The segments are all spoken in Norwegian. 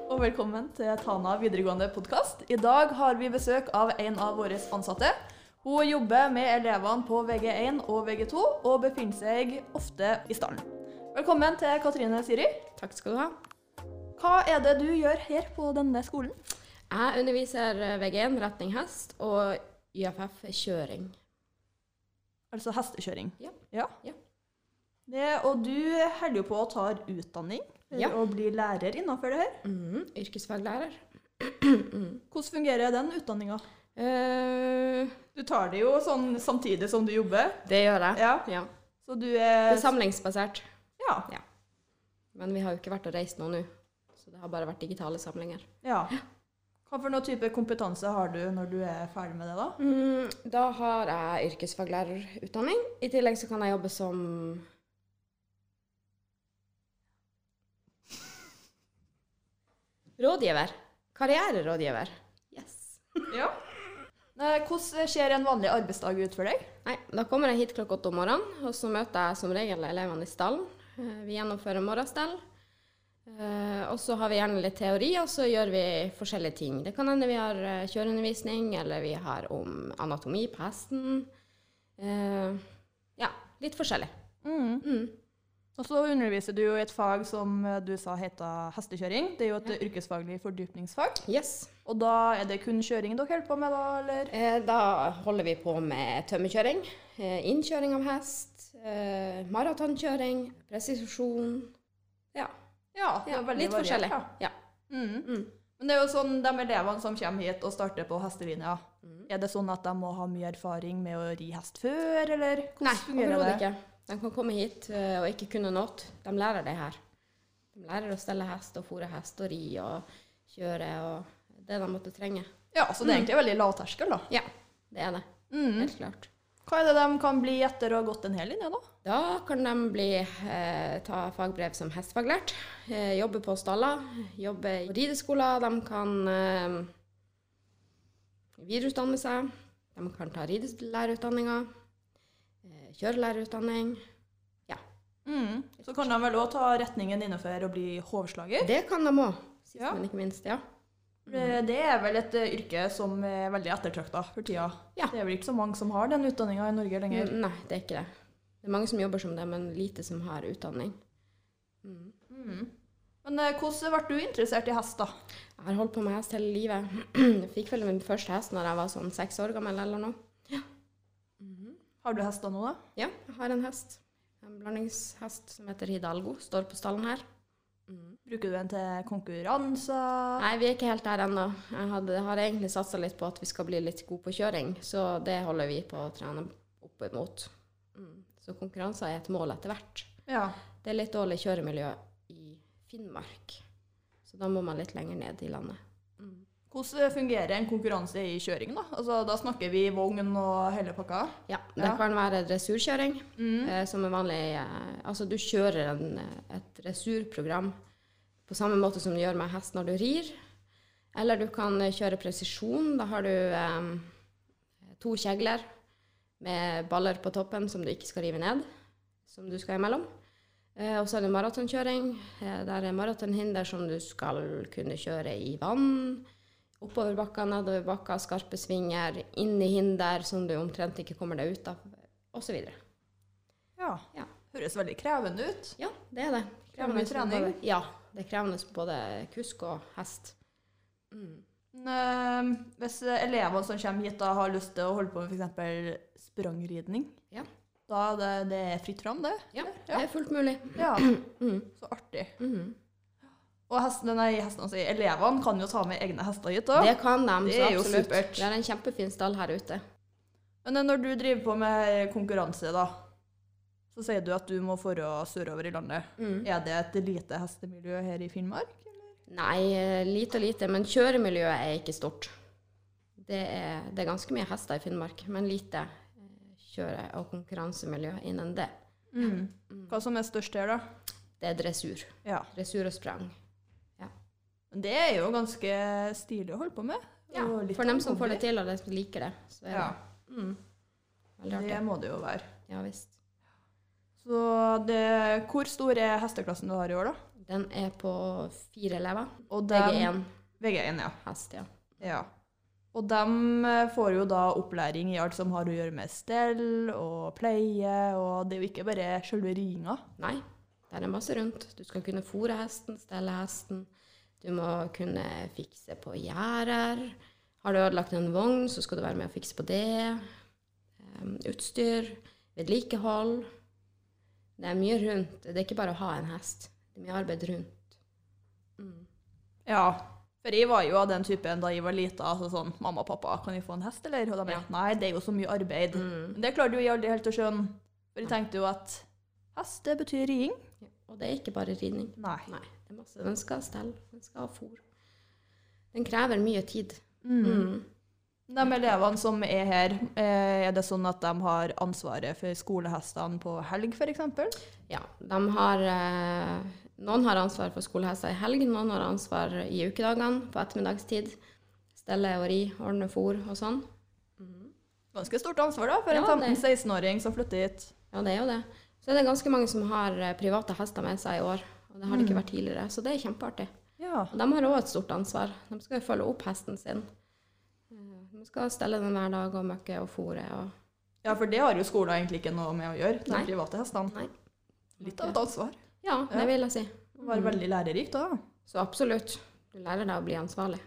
og velkommen til Tana videregående podcast. I dag har vi besøk av en av våre ansatte. Hun jobber med elevene på VG1 og VG2 og befinner seg ofte i stallen. Velkommen til Katrine Siri. Takk skal du ha. Hva er det du gjør her på denne skolen? Jeg underviser VG1 retning hest og YFF kjøring. Altså hestekjøring? Ja. Ja. Og du holder jo på å ta utdanning og bli lærer innenfor det her. Yrkesfaglærer. Hvordan fungerer den utdanningen? Du tar det jo sånn samtidig som du jobber. Det gjør jeg. Ja. Så du Det er samlingsbasert. Ja. Men vi har jo ikke vært og reist nå, så det har bare vært digitale samlinger. Ja. Hva for noen type kompetanse har du når du er ferdig med det da? Da har jeg yrkesfaglærerutdanning. I tillegg så kan jeg jobbe som rådgiver. Karriererådgiver. Yes. Ja. Hvordan ser en vanlig arbeidsdag ut for deg? Nei, da kommer jeg hit klokka 8 om morgenen, og så møter jeg som regel elevene i stallen. Vi gjennomfører morgenstell. Og så har vi gjerne litt teori, og så gjør vi forskjellige ting. Det kan hende vi har kjøreundervisning, eller vi har om anatomi på hesten. Ja, litt forskjellig. Og så underviser du jo i et fag som du sa heter hestekjøring. Det er jo et yrkesfaglig fordypningsfag. Yes. Og da er det kun kjøring dere holder på med da, eller? Da holder vi på med tømmerkjøring, innkjøring av hest, maratonkjøring, presisjon. Ja, det er veldig litt variert, forskjellig. Ja. Men det er jo sånn, de elevene som kommer hit og starter på hestelinja, er det sånn at de må ha mye erfaring med å ri hest før, eller hvordan Nei, fungerer det? overhodet ikke. De kan komme hit og ikke kunne noe. De lærer det her. De lærer å stelle hest og fôre hest og ri og kjøre og det de måtte trenge. Ja, så det er egentlig veldig lavterskel da. Ja, det er det. Helt klart. Hva er det de kan bli etter å ha gått en hel linje da? Da kan de ta fagbrev som hestfaglært, jobbe på staller, jobbe i rideskoler, de kan videreutdanne seg, de kan ta ridelærerutdanninger, kjørelærerutdanning, ja. Så kan de vel også ta retningen innenfor å bli hovslager? Det kan de også, sist men ikke minst, ja. Det er vel et yrke som er veldig ettertraktet for tida. Ja. Det er vel ikke så mange som har den utdanningen i Norge lenger. Nei, det er ikke det. Det er mange som jobber som det, men lite som har utdanning. Men hvordan ble du interessert i hest da? Jeg har holdt på med hest hele livet. Jeg fikk vel min første hest når jeg var sånn 6 år gammel eller noe. Ja. Har du hester nå da? Ja, jeg har en hest. En blandingshest som heter Hidalgo, står på stallen her. Bruker du den til konkurranser? Nei, vi er ikke helt der ennå. Jeg har egentlig satset litt på at vi skal bli litt gode på kjøring, så det holder vi på å trene opp imot. Så konkurranser er et mål etter hvert. Ja. Det er litt dårlig kjøremiljø i Finnmark, så da må man litt lenger ned i landet. Hvordan fungerer en konkurranse i kjøring da? Altså, da snakker vi vogn og hele pakka? Ja, det kan være dressurkjøring, som er vanlig. Altså, du kjører et dressurprogram på samme måte som du gjør med hest når du rir. Eller du kan kjøre presisjon. Da har du 2 kjegler med baller på toppen som du ikke skal rive ned, som du skal imellom. Og så er det maratonkjøring. Der er maratonhinder som du skal kunne kjøre i vann, oppover bakker, nedover bakker, skarpe svinger, inn i hinder som du omtrent ikke kommer deg ut av, og så videre. Ja. Høres veldig krevende ut. Ja, det er det. Krevende trening? Ja, det er krevende som både kusk og hest. Hvis elevene som kommer hit da har lyst til å holde på med for eksempel sprangridning, da det er fritt fram det? Ja, det er fullt mulig. Ja, så artig. Og elevene kan jo ta med egne hester hit da. Det kan de, det så er jo absolutt. supert. Det er en kjempefin stall her ute. Men når du driver på med konkurranse da, så sier du at du må få sørover i landet. Er det et lite hestemiljø her i Finnmark? Eller? Nei, lite, men kjøremiljøet er ikke stort. Det er ganske mye hester i Finnmark, men lite kjøre- og konkurransemiljø innen det. Hva som er størst her da? Det er dressur. Ja. Dressur og sprang. Det er jo ganske stilig å holde på med. Ja, for dem som får det til og de som liker det, så er det veldig artig. Det må det jo være. Ja, visst. Så hvor stor er hesteklassen du har i år da? Den er på 4 elever. Og VG1 VG1, ja. hest, ja. Ja. Og de får jo da opplæring i alt som har å gjøre med stell og pleie, og det er jo ikke bare selve ringa. Nei, det er masse rundt. Du skal kunne fôre hesten, stelle hesten. Du må kunne fikse på gjerder. Har du ødelagt en vogn, så skal du være med å fikse på det. Utstyr, vedlikehold. Det er mye rundt. Det er ikke bare å ha en hest. Det er mye arbeid rundt. Ja, for jeg var jo av den typen da jeg var liten, altså sånn, mamma og pappa, kan vi få en hest, eller? Og de bare, nei, det er jo så mye arbeid. Men det klarte jo jeg aldri helt å skjønne, for jeg tenkte jo at hest, det betyr riing. Ja, og det er ikke bare ridning. Nei. Nei, det er masse. Den skal stelle, den skal ha fôr. Den krever mye tid. De elevene som er her, er det sånn at de har ansvaret for skolehestene på helg, for eksempel? Ja, de har, noen har ansvar for skolehester i helg, noen har ansvar i ukedagene på ettermiddagstid. Stelle og ri, ordne fôr og sånn. Ganske stort ansvar da, for en 15-16-åring som flytter hit. Ja, det er jo det. Så er det ganske mange som har private hester med seg i år, og det har det ikke vært tidligere, så det er kjempeartig. Ja. Og de har også et stort ansvar. De skal jo følge opp hesten sin. De skal stelle den hver dag og møkke og fôre. Og... Ja, for det har jo skolen egentlig ikke noe med å gjøre, de private hestene. Nei. Litt av et ansvar. Ja, det vil jeg si. Det var veldig lærerikt da. Så absolutt. Du lærer deg å bli ansvarlig.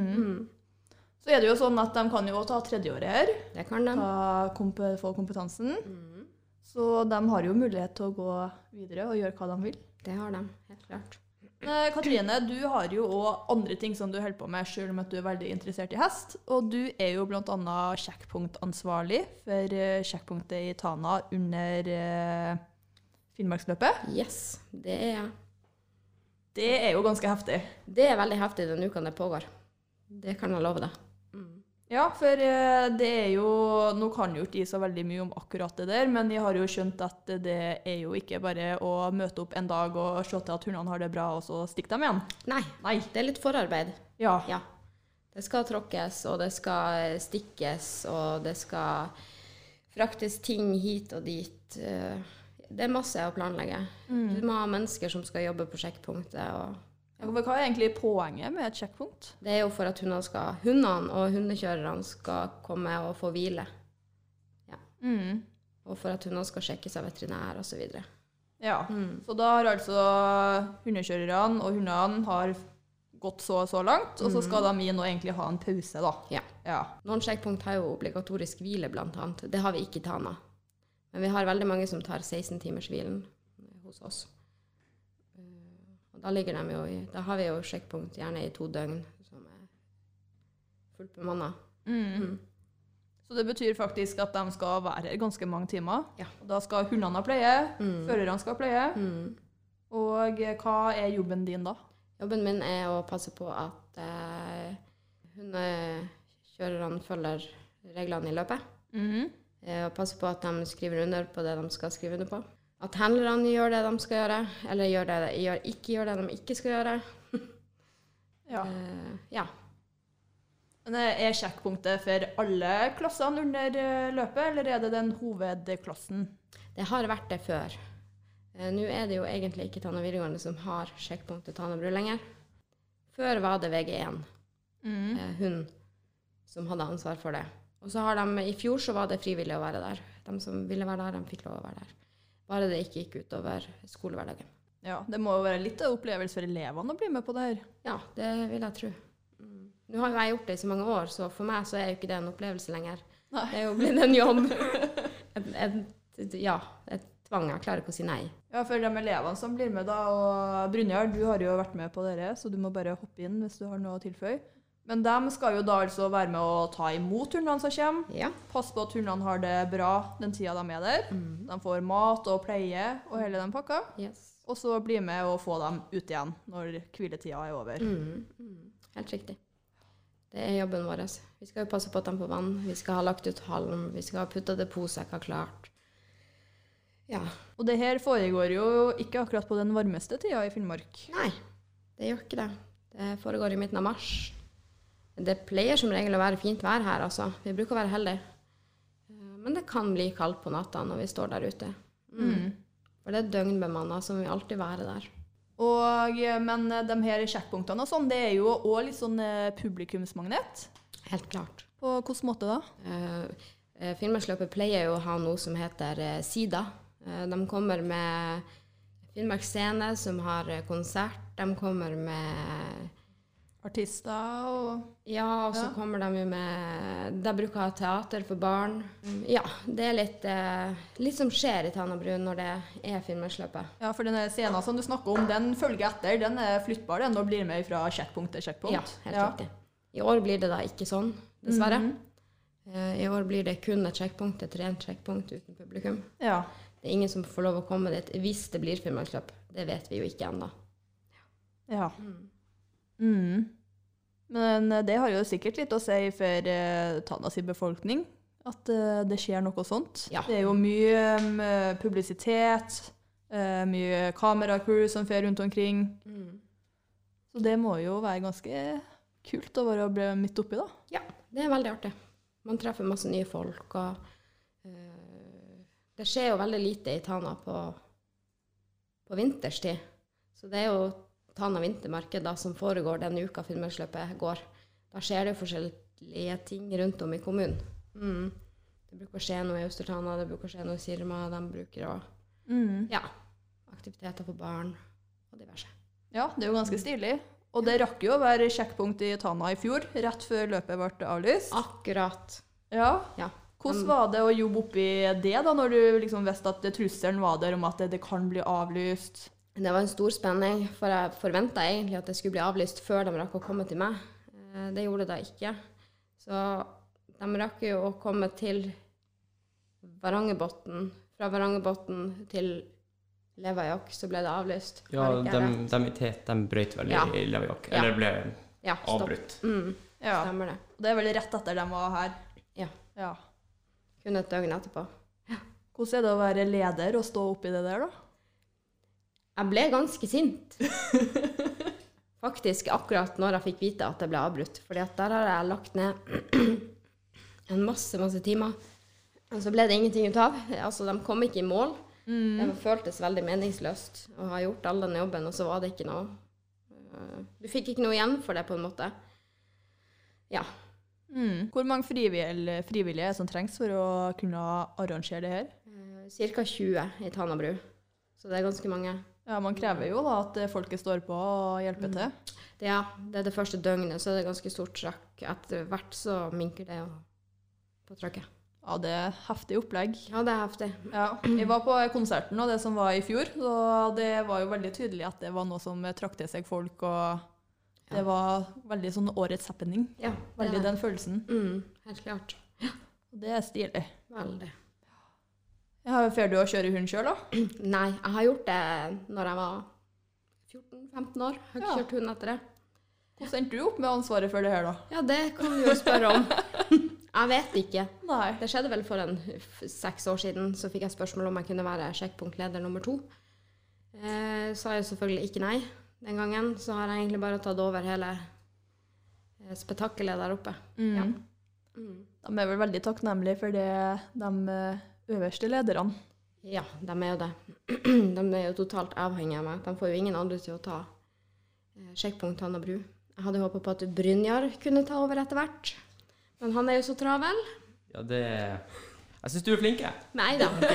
Så er det jo sånn at de kan jo ta tredjeåret her. Det kan de. Få kompetansen. Så de har jo mulighet til å gå videre og gjøre hva de vil. Det har de, helt klart. Katrine, du har jo også andre ting som du holder på med, selv om at du er veldig interessert i hest. Og du er jo blant annet sjekkpunktansvarlig for sjekkpunktet i Tana under Finnmarksløpet. Yes, det er jeg. Det er jo ganske heftig. Det er veldig heftig den uka det pågår. Det kan jeg love deg. Ja, for det er jo, nå kan jo ikke jeg så veldig mye om akkurat det der, men jeg har jo skjønt at det er jo ikke bare å møte opp en dag og se til at hundene har det bra, og så stikke dem igjen. Nei, det er litt forarbeid. Ja. Det skal tråkkes, og det skal stikkes, og det skal fraktes ting hit og dit. Det er masse å planlegge. Du må ha mennesker som skal jobbe på sjekkpunktet, og hva er egentlig poenget med et sjekkpunkt? det er jo for at hundene og hundekjørerne skal komme og få hvile. Ja. Og for at hundene skal sjekkes av veterinær og så videre. Ja, så da har altså hundekjørerne og hundene har gått så langt, og så skal de inn og egentlig ha en pause da. Ja. Noen sjekkpunkt har jo obligatorisk hvile blant annet. Det har vi ikke i Tana. Men vi har veldig mange som tar 16 timers hvilen hos oss. Da ligger de jo da har vi jo sjekkpunkt gjerne i 2 døgn som er fullt bemannet. Så det betyr faktisk at de skal være her ganske mange timer. Ja. Og da skal hundene ha pleie, førerne skal ha pleie. Og hva er jobben din da? Jobben min er å passe på at hundekjørerne følger reglene i løpet. Og passe på at de skriver under på det de skal skrive under på. At handlerne gjør det de skal gjøre, eller ikke gjør det de ikke skal gjøre. Ja. Men er sjekkpunktet for alle klassene under løpet, eller er det den hovedklassen? Det har vært det før. Nå er det jo egentlig ikke Tana videregående som har sjekkpunktet Tana bru lenger. Før var det VG1, hun som hadde ansvar for det. Og så har de, i fjor så var det frivillig å være der. De som ville være der, de fikk lov å være der. Bare det ikke gikk ut over skolehverdagen. Ja, det må jo være litt av opplevelse for elevene å bli med på det her. Ja, det vil jeg tro. Nå har jo jeg gjort det i så mange år, så for meg så er jo ikke det en opplevelse lenger. Nei. Det er jo blitt en jobb. Et tvang. Jeg klarer ikke å si nei. Ja, for de elevene som blir med da, og Brynjar, du har jo vært med på dere, så du må bare hoppe inn hvis du har noe å tilføye. Men de skal jo da altså være med å ta imot hundene som kommer. Ja. Pass på at hundene har det bra den tida de er der. De får mat og pleie og hele den pakka. Yes. Og så bli med og få dem ut igjen når hviletida er over. Helt riktig. Det er jobben vår. Vi skal jo passe på at de får vann. Vi skal ha lagt ut halm. Vi skal ha puttet depotsekker klart. Ja. Og det her foregår jo ikke akkurat på den varmeste tida i Finnmark. Nei, det gjør ikke det. Det foregår i midten av mars. Det pleier som regel å være fint vær her, altså. Vi bruker å være heldige. Men det kan bli kaldt på natta når vi står der ute. For det er døgnbemannet, så vi alltid være der. Men de her sjekkpunktene og sånn, det er jo også litt sånn publikumsmagnet. Helt klart. På hvilken måte da? Finnmarksløpet pleier jo å ha noe som heter SIDA. De kommer med Finnmark Scene, som har konsert. De kommer med Artister og... Ja, og så kommer de jo med... De bruker å ha teater for barn. Ja, det er litt som skjer i Tanabru når det er Finnmarksløpet. Ja, for denne scenen som du snakker om, den følger etter. Den er flyttbar, den, og blir med fra sjekkpunkt til sjekkpunkt. Ja, helt riktig. I år blir det da ikke sånn, dessverre. I år blir det kun et sjekkpunkt, et rent sjekkpunkt uten publikum. Ja. Det er ingen som får lov å komme dit hvis det blir Finnmarksløp. Det vet vi jo ikke ennå. Ja. Men det har jo sikkert litt å si for Tanas befolkning, at det skjer noe sånt. Ja. Det er jo mye publisitet, mye kameracrew som fer rundt omkring. Så det må jo være ganske kult å være midt oppi da. Ja, det er veldig artig. Man treffer masse nye folk, og det skjer jo veldig lite i Tana på vinterstid. Så det er jo Tana vintermarked da, som foregår denne uka Finnmarksløpet går. Da skjer det jo forskjellige ting rundt om i kommunen. Det bruker å skje noe i Østertana, det bruker å skje noe i Sirma, de bruker å ja, aktiviteter for barn og diverse. Ja, det er jo ganske stilig. Og det rakk jo å være sjekkpunkt i Tana i fjor, rett før løpet ble avlyst. Akkurat. Ja. Ja. Hvordan var det å jobbe oppi det da, når du liksom visste at trusselen var der om at det kan bli avlyst? Det var en stor spenning, for jeg forventet egentlig at det skulle bli avlyst før de rakk å komme til meg. Det gjorde det da ikke. Så de rakk jo å komme til Varangerbotn. Fra Varangerbotn til Levajok, så ble det avlyst. Ja, de brøt vel i Levajok, eller ble avbrutt. Ja, stemmer det. Og det er vel rett etter de var her. Ja. Kun et døgn etterpå. Hvordan er det å være leder og stå oppi det der da? Jeg ble ganske sint. Faktisk akkurat når jeg fikk vite at det ble avbrutt. Fordi at der har jeg lagt ned en masse timer. Og så ble det ingenting ut av. Altså, de kom ikke i mål. Det føltes veldig meningsløst å ha gjort all den jobben, og så var det ikke noe. Du fikk ikke noe igjen for det på en måte. Ja. Hvor mange frivillige er som trengs for å kunne arrangere det her? Cirka 20 i Tanabru. Så det er ganske mange. Ja, man krever jo da at folket står på og hjelper til. Ja, det er det første døgnet, så er det ganske stort trøkk. Etter hvert så minker det på trøkket. Ja, det er heftig opplegg. Ja, det er heftig. Ja, jeg var på konserten og det som var i fjor, og det var jo veldig tydelig at det var noe som trakk til seg folk, og det var veldig sånn årets happening. Ja, veldig den følelsen. Helt klart. Og det er stilig. Veldig. Ja, fer du å kjøre hund selv da? Nei, jeg har gjort det når jeg var 14-15 år. Jeg har ikke kjørt hund etter det. Hvordan endte du opp med ansvaret for det her da? Ja, det kan du jo spørre om. Jeg vet ikke. Nei. Det skjedde vel for 6 år siden, så fikk jeg spørsmål om jeg kunne være sjekkpunktleder nummer 2. Sa jeg selvfølgelig ikke nei. Den gangen så har jeg egentlig bare tatt over hele spetakkelet der oppe. Ja. De er vel veldig takknemlige for det, de øverste lederne. Ja, de er jo det. De er jo totalt avhengige av meg. De får jo ingen andre til å ta sjekkpunkt Tanabru. Jeg hadde håpet på at Brynjar kunne ta over etter hvert. Men han er jo så travel. Ja, jeg synes du er flink. Neida. Det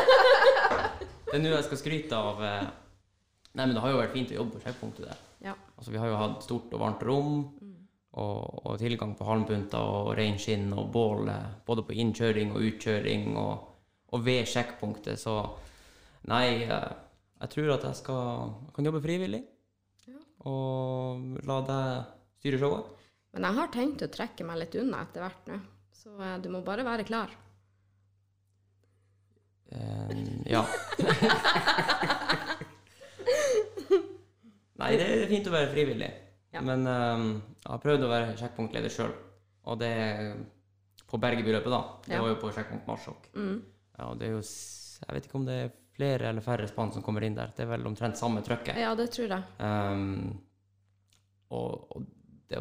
er nå jeg skal skryte av... Nei, men det har jo vært fint å jobbe på sjekkpunktet der. Ja. Altså, vi har jo hatt stort og varmt rom, og tilgang på halmbunter og ren skinn og bål, både på innkjøring og utkjøring, og ved sjekkpunktet. Så nei, jeg tror at jeg kan jobbe frivillig, og la deg styre showet. Men jeg har tenkt å trekke meg litt unna etter hvert nå, så du må bare være klar. Ja. Nei, det er fint å være frivillig. Ja. Men jeg har prøvd å være sjekkpunktleder selv, og det på Bergebyløpet da. Det var jo på sjekkpunkt Marsjok. Ja, og det er jo, jeg vet ikke om det er flere eller færre spann som kommer inn der. Det er vel omtrent samme trøkket. Ja, det tror jeg. Og det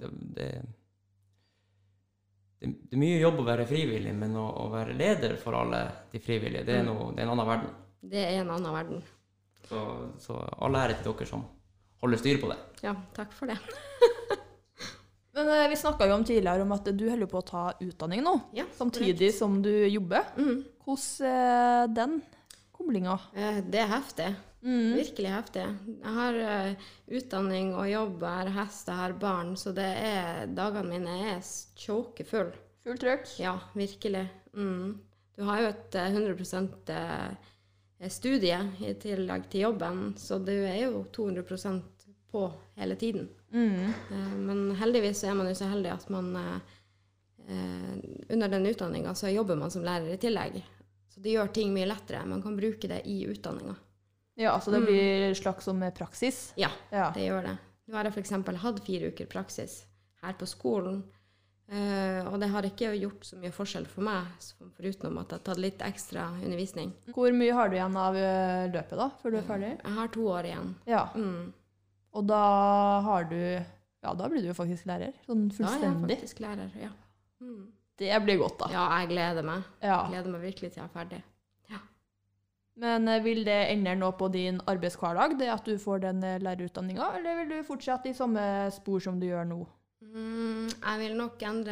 er mye jobb å være frivillig, men å være leder for alle de frivillige, det er en annen verden. Det er en annen verden. Så all ære til dere som holder styr på det. Ja, takk for det. Men vi snakket jo om tidligere om at du holder på å ta utdanning nå, Ja, samtidig som du jobber. Hvordan er den koblingen? Det er heftig. Virkelig heftig. Jeg har utdanning og jobb, jeg har hest, jeg har barn, så dagene mine er tjåkefull. Full trøkk? Ja, virkelig. Du har jo et 100% studie i tillegg til jobben, så du er jo 200% på hele tiden. Men heldigvis så er man jo så heldig at man under den utdanningen så jobber man som lærer i tillegg. Så det gjør ting mye lettere. Man kan bruke det i utdanningen. Ja, så det blir slags som praksis? Ja, det gjør det. Nå har jeg for eksempel hatt 4 uker praksis her på skolen, og det har ikke gjort så mye forskjell for meg, foruten at jeg har tatt litt ekstra undervisning. Hvor mye har du igjen av løpet da, før du er ferdig? Jeg har 2 år igjen. Ja. Og da har du, ja, da blir du jo faktisk lærer, sånn fullstendig. Da er jeg faktisk lærer, ja. Det blir godt da. Ja, jeg gleder meg. Ja. Jeg gleder meg virkelig til jeg er ferdig. Ja. Men vil det endre noe på din arbeidshverdag, det at du får den lærerutdanningen, eller vil du fortsette i samme spor som du gjør nå? Jeg vil nok endre,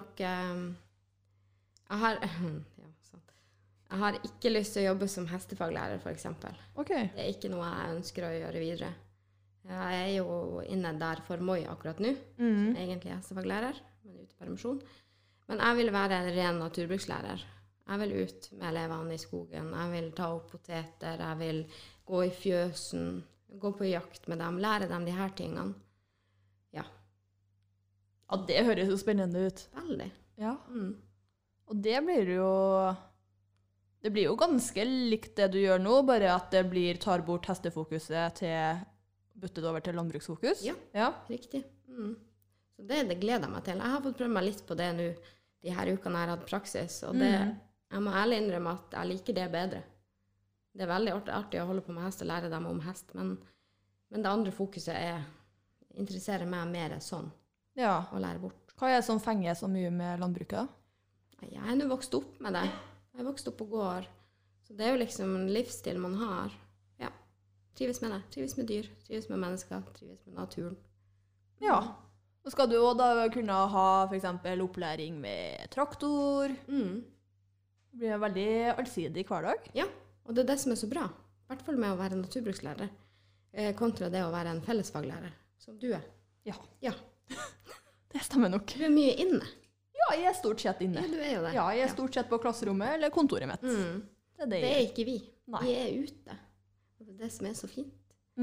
jeg har ikke lyst til å jobbe som hestefaglærer, for eksempel. Ok. Det er ikke noe jeg ønsker å gjøre videre. Jeg er jo inne der for Moi akkurat nå, egentlig hestefaglærer, men ute i permisjon. Men jeg vil være en ren naturbrukslærer. Jeg vil ut med elevene i skogen, jeg vil ta opp poteter, jeg vil gå i fjøsen, gå på jakt med dem, lære dem de her tingene. Ja. Ja, det høres jo spennende ut. Veldig. Ja. Og det blir jo ganske likt det du gjør nå, bare at det tar bort hestefokuset til byttet over til landbruksfokus. Ja. Riktig. Så det gleder jeg meg til. Jeg har fått prøve meg litt på det nå, de her ukene jeg har hatt praksis, og jeg må ærlig innrømme at jeg liker det bedre. Det er veldig artig å holde på med hest og lære dem om hest, men det andre fokuset interesserer meg mer sånn, å lære bort. Hva er det som fenger så mye med landbruket da? Jeg er nå vokst opp med det. Jeg er vokst opp på gård, så det er jo liksom en livsstil man har. Ja, trives med det. Trives med dyr, trives med mennesker, trives med naturen. Ja. Så skal du også da kunne ha for eksempel opplæring med traktor. Det blir en veldig allsidig hverdag. Ja, og det er det som er så bra. I hvert fall med å være naturbrukslærer, kontra det å være en fellesfaglærer, som du er. Ja. Det stemmer nok. Du er mye inne. Ja, jeg er stort sett inne. Ja, du er jo det. Ja, jeg er stort sett på klasserommet eller kontoret mitt. Det er ikke vi. Nei. Vi er ute. Og det er det som er så fint.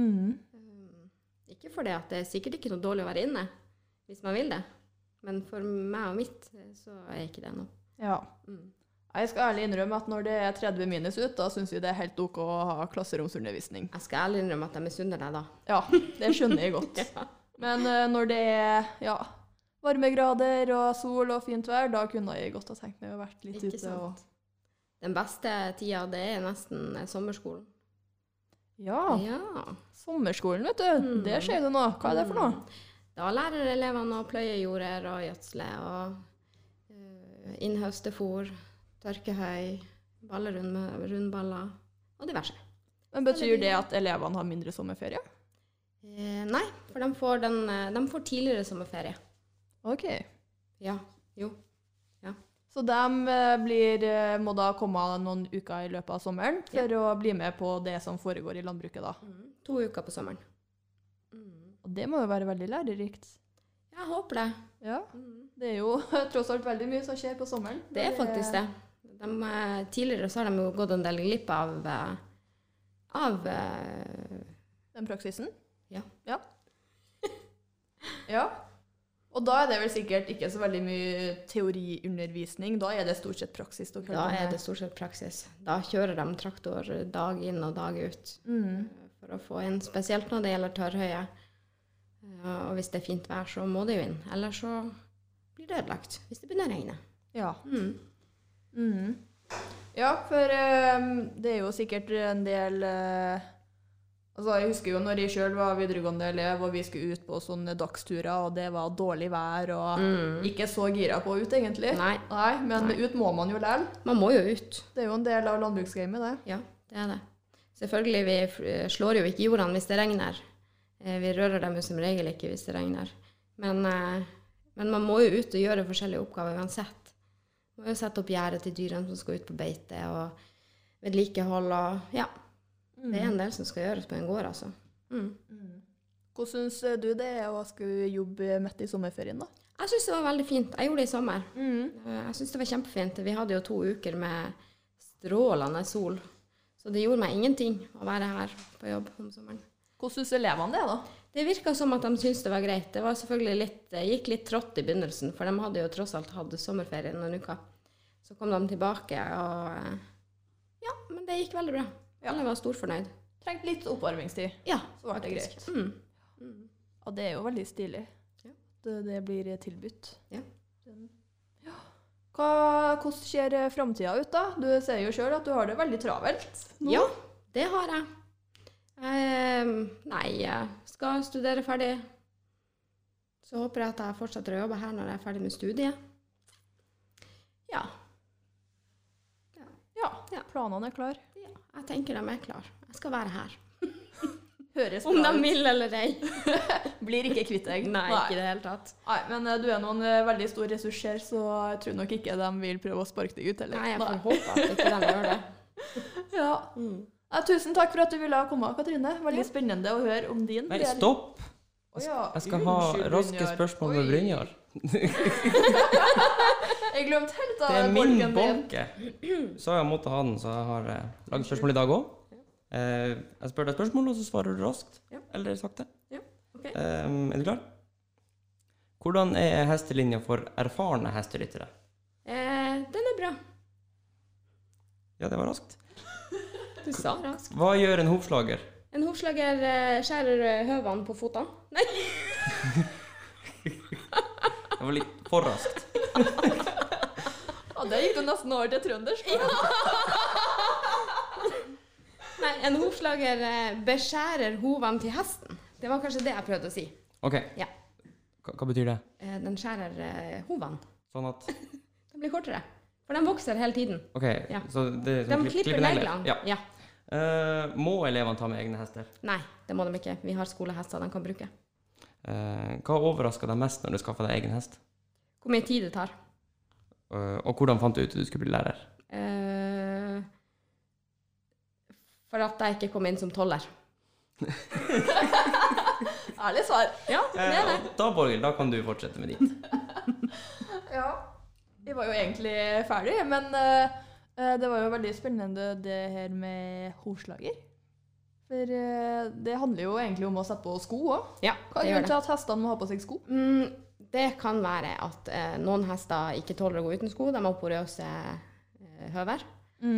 Ikke for det at det er sikkert ikke noe dårlig å være inne, hvis man vil det. Men for meg og mitt, så er ikke det noe. Ja. Jeg skal ærlig innrømme at når det er 30 minus ut, da synes vi det er helt ok å ha klasseromsundervisning. Jeg skal ærlig innrømme at jeg misunner deg da. Ja, det skjønner jeg godt. Men når det er varmegrader og sol og fint vær, da kunne jeg godt ha tenkt meg å vært litt ikke ute. Sant. Den beste tida, det er nesten sommerskolen. Ja, sommerskolen, vet du. Det skjer jo nå. Hva er det for noe? Da lærer elevene å pløye jorder og gjødsle og innhøste fôr, tørke høy, rundballer og diverse. Men betyr det at elevene har mindre sommerferie? Nei, for de får tidligere sommerferie. Ok. Ja, jo. Så de må da komme noen uker i løpet av sommeren for å bli med på det som foregår i landbruket da? 2 uker på sommeren. Og det må jo være veldig lærerikt. Jeg håper det. Ja, det er jo tross alt veldig mye som skjer på sommeren. Det er faktisk det. Tidligere så har de jo gått en del glipp av den praksisen? Ja. Ja. Og da er det vel sikkert ikke så veldig mye teoriundervisning. Da er det stort sett praksis. Da er det stort sett praksis. Da kjører de traktor dag inn og dag ut. For å få inn, spesielt når det gjelder tørrhøye. Og hvis det er fint vær, så må det jo inn. Eller så blir det ødelagt, hvis det begynner å regne. Ja. Ja, for det er jo sikkert en del... jeg husker jo når jeg selv var videregående elev, og vi skulle ut på sånne dagsturer, og det var dårlig vær, og ikke så gira på ut egentlig. Nei. Men ut må man jo lære. Man må jo ut. Det er jo en del av landbruksgamet, det. Ja, det er det. Selvfølgelig, vi slår jo ikke jordene hvis det regner. Vi rører dem jo som regel ikke hvis det regner. Men man må jo ut og gjøre forskjellige oppgaver uansett. Man må jo sette opp gjerde til dyrene som skal ut på beite, og vedlikehold, og ja. Det en del som skal gjøres på en gård, altså. Hvordan synes du det å skulle jobbe midt i sommerferien da? Jeg synes det var veldig fint. Jeg gjorde det i sommer. Jeg synes det var kjempefint. Vi hadde jo 2 uker med strålende sol. Så det gjorde meg ingenting å være her på jobb om sommeren. Hvordan synes elevene det da? Det virket som at de syntes det var greit. Det var selvfølgelig gikk litt trått i begynnelsen, for de hadde jo tross alt hatt sommerferie noen uker. Så kom de tilbake, og ja, men det gikk veldig bra. Alle var storfornøyd. Trengte litt oppvarmingstid. Ja, så var det greit. Og det er jo veldig stilig. Det blir tilbudt. Ja. Hvordan ser fremtiden ut da? Du ser jo selv at du har det veldig travelt nå. Ja, det har jeg. Nei, jeg skal studere ferdig. Så håper jeg at jeg fortsetter å jobbe her når jeg er ferdig med studiet. Ja. Ja, planene er klar. Ja, jeg tenker de er klar. Jeg skal være her. Høres Om bra de ut. vil eller ei. Blir ikke kvitt deg. Nei, ikke i det hele tatt. Nei, men du er noen veldig stor ressurs her, så jeg tror nok ikke de vil prøve å sparke deg ut heller. Nei, jeg får håpe at ikke de gjør det. Ja. Tusen takk for at du ville komme, Katrine. Veldig spennende å høre om din Nei, del. stopp! Ja, Jeg skal ha unnskyld, raske Brynjar. spørsmål med Brynjar. Jeg glemte helt av Det er min bolken din. bolke. Så jeg måtte ha den, så jeg har laget spørsmål i dag også. Jeg spør deg spørsmål, og så svarer du raskt. Ja. Eller sakte. Ja, ok. Er du klar? Hvordan er hestelinja for erfarne hesteryttere? Den er bra. Ja, det var raskt. Du sa raskt. Hva gjør en hovslager? En hovslager skjærer høvene på fotene. Nei. Det var litt for raskt. Ja, det gikk du nesten over til trøndersk. Nei, en hovslager beskjærer hovene til hesten. Det var kanskje det jeg prøvde å si. Ok. Ja. Hva betyr det? Den skjærer hovene. Sånn at... De blir kortere. For de vokser hele tiden. Ok, Ja. så det er De som klipper neglene. Ja. Ja. Må elevene ta med egne hester? Nei, det må de ikke. Vi har skolehester de kan bruke. Hva overrasket deg mest når du skaffet deg egen hest? Hvor mye tid det tar? Og hvordan fant du ut at du skulle bli lærer? For at jeg ikke kom inn som 12-er. Ærlig svar. Ja, det er det. Da, Borghild, da kan du fortsette med ditt. Ja. Vi var jo egentlig ferdig, men det var jo veldig spennende det her med hovslager. For det handler jo egentlig om å sette på sko også. Ja, Hva er det gjør grunnen det. til at hestene må ha på seg sko? Det kan være at noen hester ikke tåler å gå uten sko. De har porøse høver.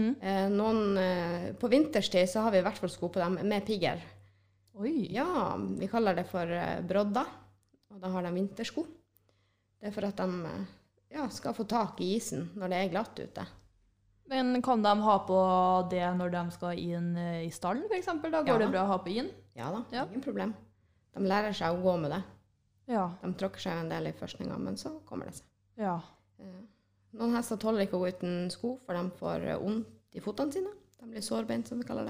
På vinterstid så har vi i hvert fall sko på dem med pigger. Oi. Ja, vi kaller det for brodder, og da har de vintersko. Det er for at de skal få tak i isen når det er glatt ute. Men kan de ha på det når de skal inn i stallen, for eksempel? Da går Ja. det bra å ha på inn? Ja da, Ja. ingen problem. De lærer seg å gå med det. Ja. De tråkker seg en del i førstninga, men så kommer det seg. Ja. Noen hester tåler ikke å gå uten sko, for de får vondt i fotene sine. De blir sårbeint, som vi kaller det.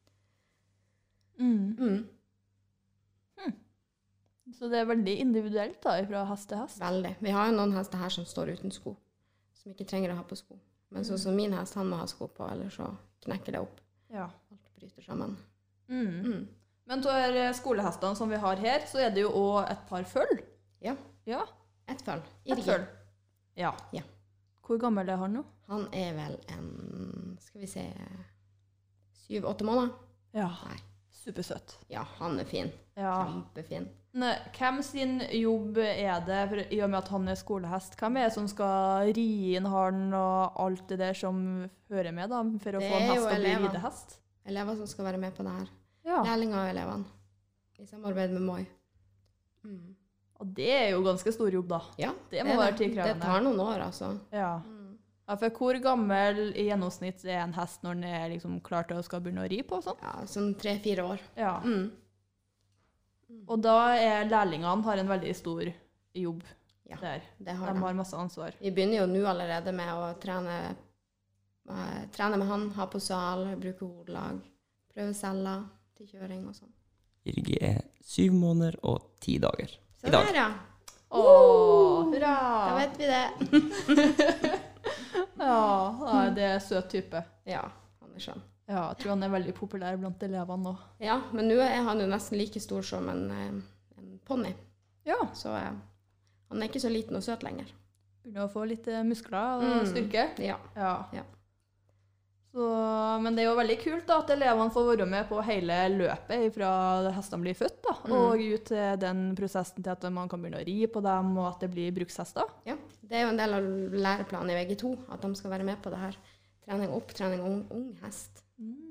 Så det er veldig individuelt da, fra hest til hest? Veldig. Vi har jo noen hester her som står uten sko, som ikke trenger å ha på sko. Men sånn som min hest, han må ha sko på, eller så knekker det opp. Ja. Alt bryter sammen. Men til skolehestene som vi har her, så er det jo også et par føll. Ja, Ja, ett føll. et føll. Ja. Ja. Hvor gammel er han nå? Han er vel en, skal vi se, 7-8 måneder. Ja. Nei. Supersøtt. Ja, han er fin. Ja. Kjempefin. Nei, hvem sin jobb er det, for i og med at han er skolehest, hvem er det som skal ri inn han og alt det der som hører med da, for å Det få en er hest jo til å bli elevene. ridehest? Elever som skal være med på det her. Ja. Lærlinger og elevene. I samarbeid med Moi. Og det er jo ganske stor jobb da. Ja, Det må være tidkrevende. Det tar noen år, altså. Ja. Ja, for hvor gammel i gjennomsnitt er en hest når den er liksom klar til å skal begynne å ri på og sånn? Ja, sånn 3-4 år. Ja. Og da er lærlingene har en veldig stor jobb Ja, der. det har De de. har masse ansvar. Vi begynner jo nå allerede med å trene med han, ha på sal, bruke hodelag, prøve celler til kjøring og sånn. Irgi er 7 måneder og 10 dager. Så I dag. der, ja. Hurra! Da vet vi det. Ja, det er søt type. Ja, han er skjønn. Ja, jeg tror han er veldig populær blant elevene nå. Ja, men nå er han jo nesten like stor som en ponni. Ja, Så han er ikke så liten og søt lenger. begynner å få litt muskler og styrke. Ja. Ja. Så, men det er jo veldig kult da, at elevene får være med på hele løpet fra hestene blir født da, og ut til den prosessen til at man kan begynne å ri på dem, og at det blir brukshester. Ja, det er jo en del av læreplanen i VG2, at de skal være med på det her. Trening opp, trening ung hest.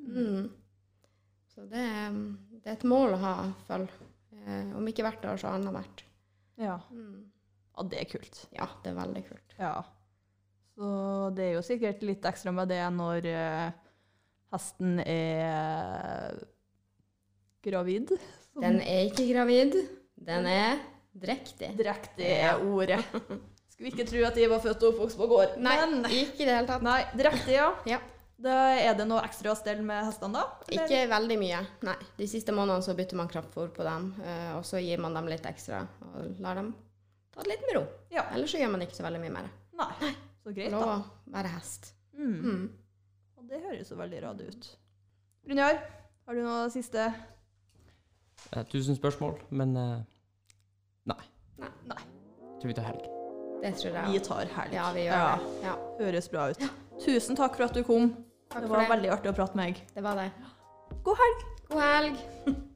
Så det er et mål å ha følge. Om ikke hvert år, så annet hvert. Ja. Ja, det er kult. Ja, det er veldig kult. Ja. Så det er jo sikkert litt ekstra med det når hesten er gravid. Den er ikke gravid, den er drektig. Drektig er ordet. Skulle ikke tro at de var født og oppvokst på gård. Nei, Men, ikke i det hele tatt. nei, drektig, ja. Ja. Da er det noe ekstra stell med hestene da? eller? Ikke veldig mye. Nei, de siste månedene så bytter man kraftfôr på dem, og så gir man dem litt ekstra, og lar dem ta det litt med ro. Ja. Ellers så gjør man ikke så veldig mye mer. Nei, så greit Lov da. å være hest. Og det høres jo veldig rad ut. Brynjar, har du noe siste? 1000 spørsmål, men nei. Nei. Tror vi tar helg. Det tror jeg. Vi tar helg. Ja, vi gjør det. Ja. Høres bra ut. Tusen takk for at du kom. Takk Det for var det. veldig artig å prate med deg. Det var det. God helg! God helg!